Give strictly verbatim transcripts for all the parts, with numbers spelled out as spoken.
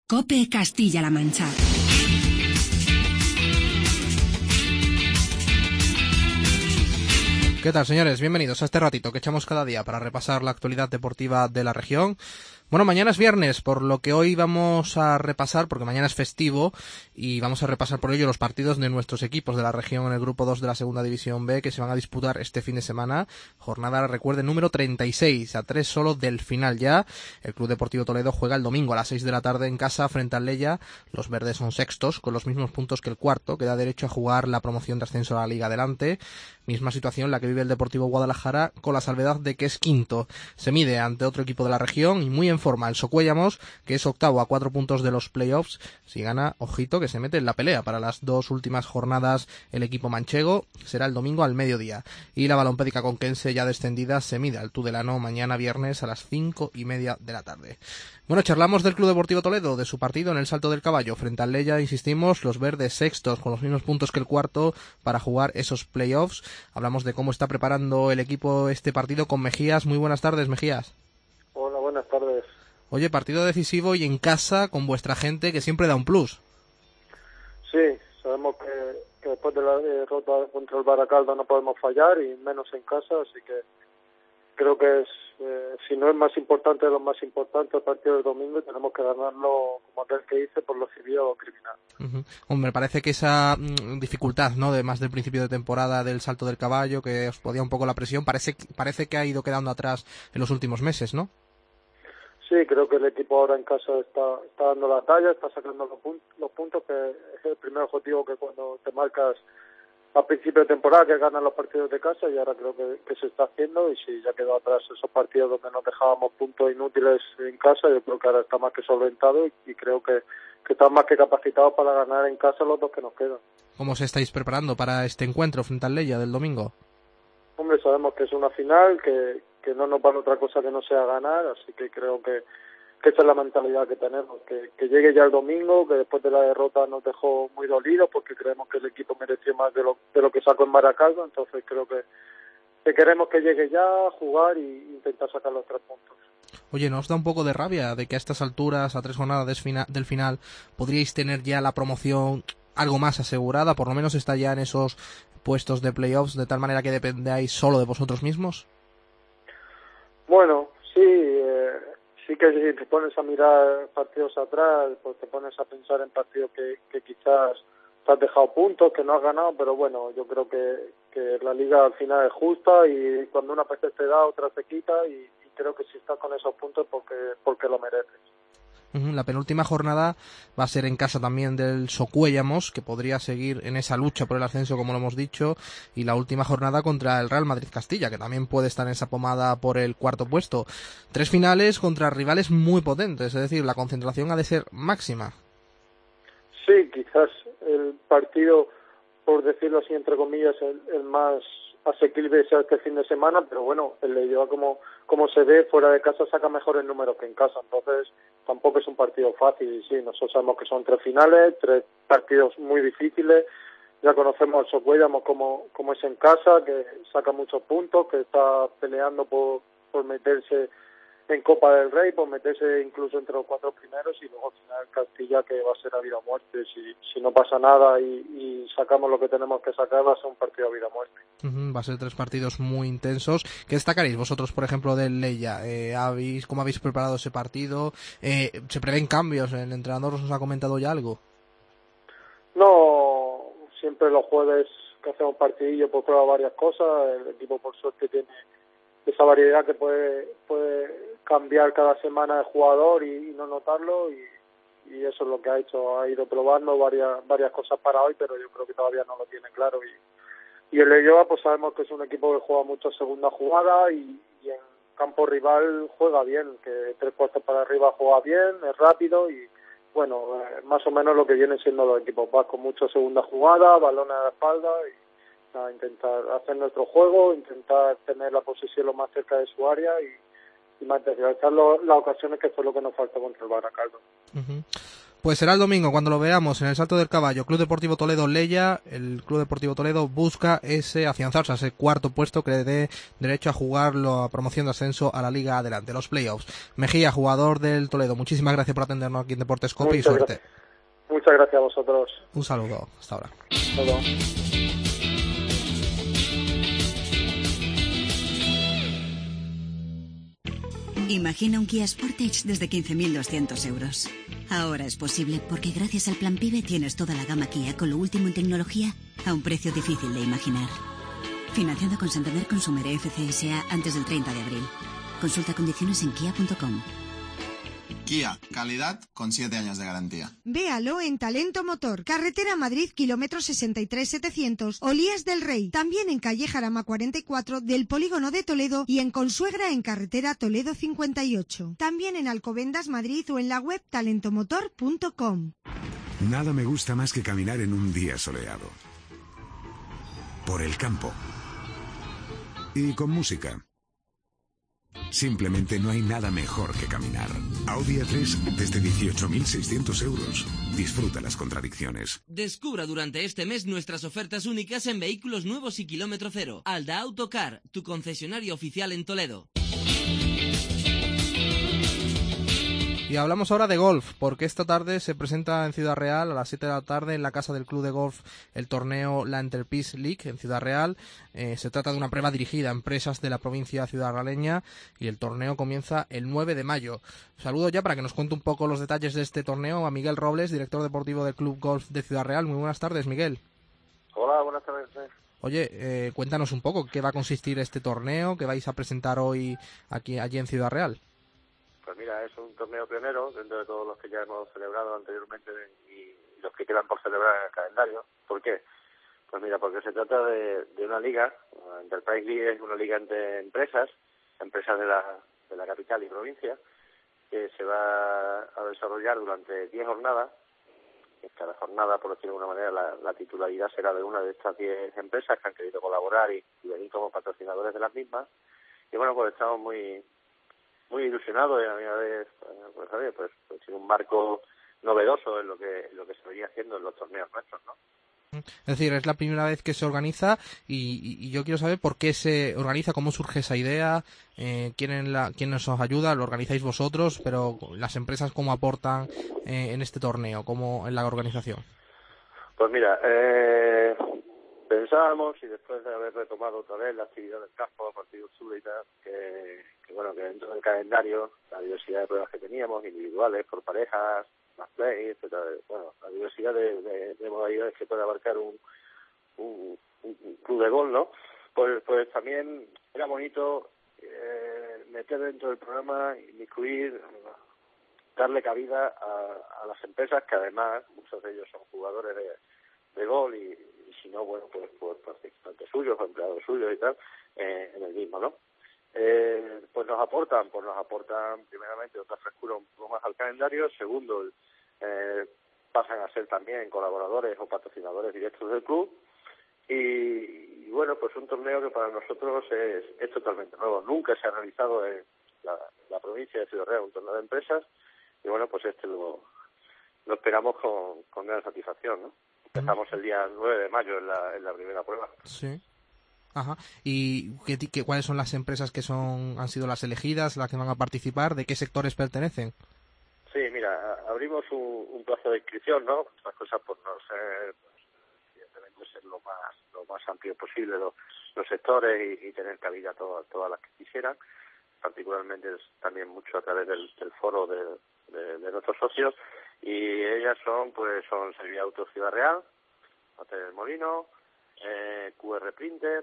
COPE Castilla-La Mancha. ¿Qué tal, señores? Bienvenidos a este ratito que echamos cada día para repasar la actualidad deportiva de la región. Bueno, mañana es viernes, por lo que hoy vamos a repasar, porque mañana es festivo, y vamos a repasar por ello los partidos de nuestros equipos de la región en el grupo dos de la segunda división B, que se van a disputar este fin de semana. Jornada, recuerden, número treinta y seis, a tres solo del final ya. El Club Deportivo Toledo juega el domingo a las seis de la tarde en casa frente al Leya. Los verdes son sextos, con los mismos puntos que el cuarto, que da derecho a jugar la promoción de ascenso a la Liga Adelante. Misma situación la que vive el Deportivo Guadalajara, con la salvedad de que es quinto. Se mide ante otro equipo de la región y muy en forma el Socuéllamos, que es octavo a cuatro puntos de los playoffs. Si gana, ojito, que se mete en la pelea para las dos últimas jornadas el equipo manchego. Será el domingo al mediodía. Y la Balompédica Conquense, ya descendida, se mide al Tudelano mañana viernes a las cinco y media de la tarde. Bueno, charlamos del Club Deportivo Toledo, de su partido en el Salto del Caballo frente al Leya. Insistimos, los verdes sextos con los mismos puntos que el cuarto para jugar esos playoffs. Hablamos de cómo está preparando el equipo este partido con Mejías. Muy buenas tardes, Mejías. Hola, buenas tardes. Oye, partido decisivo y en casa con vuestra gente, que siempre da un plus. Sí, sabemos que, que después de la derrota contra el Baracaldo no podemos fallar, y menos en casa, así que creo que es, eh, si no es más importante de lo más importante el partido del domingo, y tenemos que ganarlo, como aquel que dice, por lo civil o lo criminal. Uh-huh. Hombre, parece que esa mm, dificultad, ¿no?, de más del principio de temporada del Salto del Caballo, que os podía un poco la presión, parece, parece que ha ido quedando atrás en los últimos meses, ¿no? Sí, creo que el equipo ahora en casa está, está dando la talla, está sacando los, pun- los puntos, que es el primer objetivo que cuando te marcas a principio de temporada, que ganan los partidos de casa, y ahora creo que, que se está haciendo, y si ya quedó atrás esos partidos donde nos dejábamos puntos inútiles en casa, yo creo que ahora está más que solventado, y, y creo que, que está más que capacitado para ganar en casa los dos que nos quedan. ¿Cómo os estáis preparando para este encuentro frente al Leya del domingo? Hombre, sabemos que es una final, que, que no nos vale otra cosa que no sea ganar, así que creo que, que esa es la mentalidad que tenemos, que, que llegue ya el domingo, que después de la derrota nos dejó muy dolidos, porque creemos que el equipo mereció más de lo, de lo que sacó en Baracaldo, entonces creo que, que queremos que llegue ya, jugar e intentar sacar los tres puntos. Oye, ¿no os da un poco de rabia de que a estas alturas, a tres jornadas del final, podríais tener ya la promoción algo más asegurada? Por lo menos está ya en esos puestos de playoffs, de tal manera que dependáis solo de vosotros mismos. Bueno, sí, eh, sí que si te pones a mirar partidos atrás, pues te pones a pensar en partidos que, que quizás te has dejado puntos, que no has ganado, pero bueno, yo creo que, que la liga al final es justa, y cuando una vez te da, otra te quita, y, y creo que si estás con esos puntos porque porque lo mereces. La penúltima jornada va a ser en casa también del Socuéllamos, que podría seguir en esa lucha por el ascenso, como lo hemos dicho, y la última jornada contra el Real Madrid Castilla, que también puede estar en esa pomada por el cuarto puesto. Tres finales contra rivales muy potentes, es decir, la concentración ha de ser máxima. Sí, quizás el partido, por decirlo así entre comillas, el, el más asequible sea este fin de semana, pero bueno, el de lleva como como se ve, fuera de casa saca mejores números que en casa, entonces tampoco es un partido fácil. Y sí, nosotros sabemos que son tres finales, tres partidos muy difíciles, ya conocemos al Socuéllamos como, como es en casa, que saca muchos puntos, que está peleando por, por meterse en Copa del Rey, por meterse incluso entre los cuatro primeros, y luego al final Castilla, que va a ser a vida o muerte. Si, si no pasa nada y, y sacamos lo que tenemos que sacar, va a ser un partido a vida o muerte. Uh-huh, va a ser tres partidos muy intensos. ¿Qué destacaréis vosotros, por ejemplo, del Leya? Eh, ¿habéis, ¿Cómo habéis preparado ese partido? Eh, ¿Se prevén cambios? ¿El entrenador os ha comentado ya algo? No, siempre los jueves que hacemos partidillo pues prueba varias cosas. El equipo por suerte tiene esa variedad que puede puede cambiar cada semana de jugador y, y no notarlo, y, y eso es lo que ha hecho. Ha ido probando varias varias cosas para hoy, pero yo creo que todavía no lo tiene claro. Y, y el Leyoa, pues sabemos que es un equipo que juega mucho segunda jugada, y, y en campo rival juega bien, que tres cuartos para arriba juega bien, es rápido, y bueno, eh, más o menos lo que vienen siendo los equipos. Va con mucha segunda jugada, balones a la espalda, y nada, intentar hacer nuestro juego, intentar tener la posesión lo más cerca de su área, y, y materializar lo, las ocasiones, que fue lo que nos faltó contra el Baracaldo. Uh-huh. Pues será el domingo cuando lo veamos en el Salto del Caballo, Club Deportivo Toledo Leya. El Club Deportivo Toledo busca ese afianzarse a ese cuarto puesto que le dé derecho a jugar la promoción de ascenso a la Liga Adelante, los playoffs. Mejía, jugador del Toledo, muchísimas gracias por atendernos aquí en Deportes Cope y suerte. Gracias. Muchas gracias a vosotros. Un saludo, hasta ahora. Hasta luego. Imagina un Kia Sportage desde quince mil doscientos euros. Ahora es posible porque gracias al Plan PIBE tienes toda la gama Kia con lo último en tecnología a un precio difícil de imaginar. Financiando con Santander Consumer F C S A antes del treinta de abril. Consulta condiciones en kia punto com. Kia, calidad con siete años de garantía. Véalo en Talento Motor, carretera Madrid, kilómetro sesenta y tres setecientos, Olías del Rey. También en calle Jarama cuarenta y cuatro del Polígono de Toledo y en Consuegra en carretera Toledo cincuenta y ocho. También en Alcobendas, Madrid o en la web talento motor punto com. Nada me gusta más que caminar en un día soleado. Por el campo. Y con música. Simplemente no hay nada mejor que caminar. Audi A tres desde dieciocho mil seiscientos euros. Disfruta las contradicciones. Descubra durante este mes nuestras ofertas únicas en vehículos nuevos y kilómetro cero. Alda Autocar, tu concesionario oficial en Toledo. Y hablamos ahora de golf, porque esta tarde se presenta en Ciudad Real a las siete de la tarde en la casa del club de golf el torneo La Enterprise League en Ciudad Real. Eh, se trata de una prueba dirigida a empresas de la provincia ciudadrealeña y el torneo comienza el nueve de mayo. Saludo ya para que nos cuente un poco los detalles de este torneo a Miguel Robles, director deportivo del Club Golf de Ciudad Real. Muy buenas tardes, Miguel. Hola, buenas tardes. Oye, eh, cuéntanos un poco qué va a consistir este torneo que vais a presentar hoy aquí allí en Ciudad Real. Pues mira, es un torneo pionero dentro de todos los que ya hemos celebrado anteriormente y los que quedan por celebrar en el calendario. ¿Por qué? Pues mira, porque se trata de, de una liga. Enterprise League es una liga entre empresas, empresas de la, de la capital y provincia, que se va a desarrollar durante diez jornadas. Cada jornada, por decirlo de alguna manera, la, la titularidad será de una de estas diez empresas que han querido colaborar y, y venir como patrocinadores de las mismas. Y bueno, pues estamos muy muy ilusionado y a mi vez, pues, pues, pues, pues tiene un marco novedoso en lo que en lo que se venía haciendo en los torneos nuestros, ¿no? Es decir, es la primera vez que se organiza y, y, y yo quiero saber por qué se organiza, cómo surge esa idea, eh, quién, la, quién nos ayuda, lo organizáis vosotros, pero las empresas cómo aportan eh, en este torneo, cómo en la organización. Pues mira, eh, pensábamos, y después de haber retomado otra vez la actividad del campo a partir de octubre y tal, que, que bueno, que dentro del calendario, la diversidad de pruebas que teníamos, individuales, por parejas, más play, etcétera, bueno, la diversidad de, de, de modalidades que puede abarcar un, un, un club de golf, ¿no? Pues, pues también era bonito eh, meter dentro del programa, inmiscuir, darle cabida a, a las empresas que además, muchos de ellos son jugadores de, de golf y y si no, bueno, pues por participantes suyos o empleados suyos y tal, eh, en el mismo, ¿no? Eh, pues nos aportan, pues nos aportan primeramente otra frescura un poco más al calendario, segundo, eh, pasan a ser también colaboradores o patrocinadores directos del club y, y bueno, pues un torneo que para nosotros es, es totalmente nuevo, nunca se ha realizado en la, la provincia de Ciudad Real un torneo de empresas y bueno, pues este lo, lo esperamos con, con gran satisfacción, ¿no? Empezamos el día nueve de mayo en la, en la primera prueba. Sí. Ajá. ¿Y qué, qué, cuáles son las empresas que son han sido las elegidas, las que van a participar? ¿De qué sectores pertenecen? Sí, mira, abrimos un, un plazo de inscripción, ¿no? Las cosas por no ser, pues, evidentemente ser lo más lo más amplio posible los, los sectores y, y tener cabida a todas, todas las que quisieran. Particularmente es también mucho a través del, del foro de, de, de nuestros socios. Y ellas son, pues, son Servia Auto Ciudad Real, Hotel El Molino, eh, Q R Printer,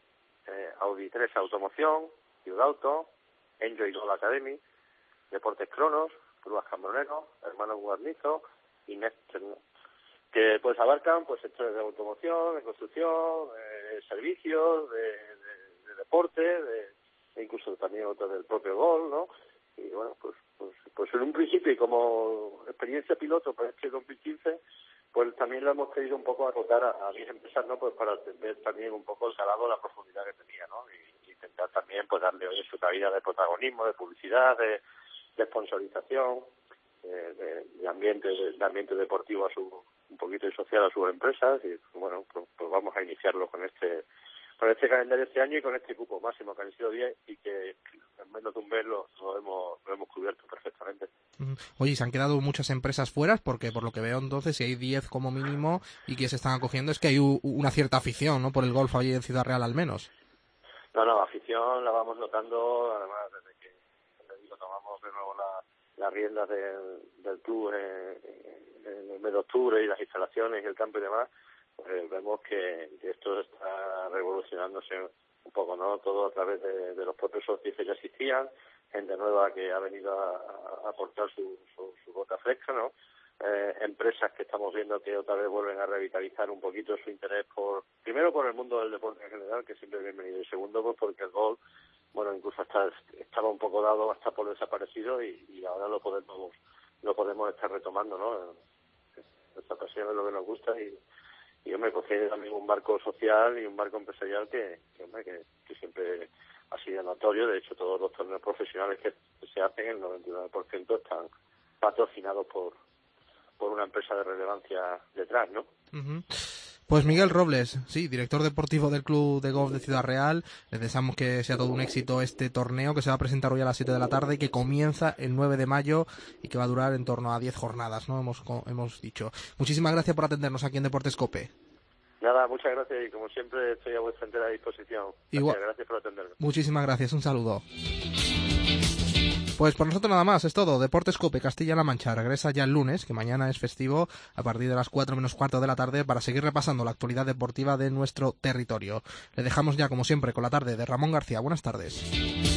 eh, Audi tres Automoción, Ciudad Auto, Enjoy Golf Academy, Deportes Cronos, Grúas Cambronero, Hermanos Guarnizo y Nexter, ¿no? Que pues abarcan pues sectores de automoción, de construcción, eh, servicios, de, de, de deporte, de, de incluso también otros del propio golf, ¿no? Y bueno, pues, pues pues en un principio y como experiencia piloto para este dos mil quince, pues también lo hemos querido un poco acotar a, a diez empresas, ¿no? Pues para ver también un poco el calado, la profundidad que tenía, ¿no? Y, y intentar también pues darle hoy su cabida de protagonismo, de publicidad, de, de sponsorización de, de, de ambiente de ambiente deportivo a su un poquito y social a sus empresas y bueno pues, pues vamos a iniciarlo con este con este calendario este año y con este cupo máximo que han sido diez y que en menos de un mes lo, lo hemos lo hemos cubierto perfectamente. Oye, ¿se han quedado muchas empresas fuera? Porque por lo que veo entonces, si hay diez como mínimo y que se están acogiendo, es que hay u, una cierta afición, ¿no? Por el golf allí en Ciudad Real al menos. No, no, afición la vamos notando, además desde que te digo, tomamos de nuevo la, las riendas del, del club en, en el mes de octubre y las instalaciones y el campo y demás, pues vemos que, que esto está revolucionándose un poco, ¿no? Todo a través de, de los propios socios que ya existían, gente nueva que ha venido a, a aportar su, su, su gota fresca, ¿no? Eh, empresas que estamos viendo que otra vez vuelven a revitalizar un poquito su interés por, primero por el mundo del deporte en general, que siempre es bienvenido, y segundo pues porque el golf, bueno, incluso hasta estaba un poco dado hasta por desaparecido y, y ahora lo podemos lo podemos estar retomando, ¿no? Esta pasión es lo que nos gusta y y hombre, pues tiene también un marco social y un marco empresarial que, que hombre, que, que siempre ha sido notorio. De hecho, todos los torneos profesionales que se hacen, el noventa y nueve por ciento están patrocinados por por una empresa de relevancia detrás, ¿no? Uh-huh. Pues Miguel Robles, sí, director deportivo del Club de Golf de Ciudad Real. Les deseamos que sea todo un éxito este torneo que se va a presentar hoy a las siete de la tarde y que comienza el nueve de mayo y que va a durar en torno a diez jornadas, ¿no? Hemos, hemos dicho. Muchísimas gracias por atendernos aquí en Deportes COPE. Nada, muchas gracias y como siempre estoy a vuestra entera disposición. Gracias, Igual, gracias por atenderme. Muchísimas gracias, un saludo. Pues por nosotros nada más, es todo. Deportes COPE Castilla-La Mancha regresa ya el lunes, que mañana es festivo, a partir de las cuatro menos cuarto de la tarde, para seguir repasando la actualidad deportiva de nuestro territorio. Le dejamos ya, como siempre, con la tarde de Ramón García. Buenas tardes.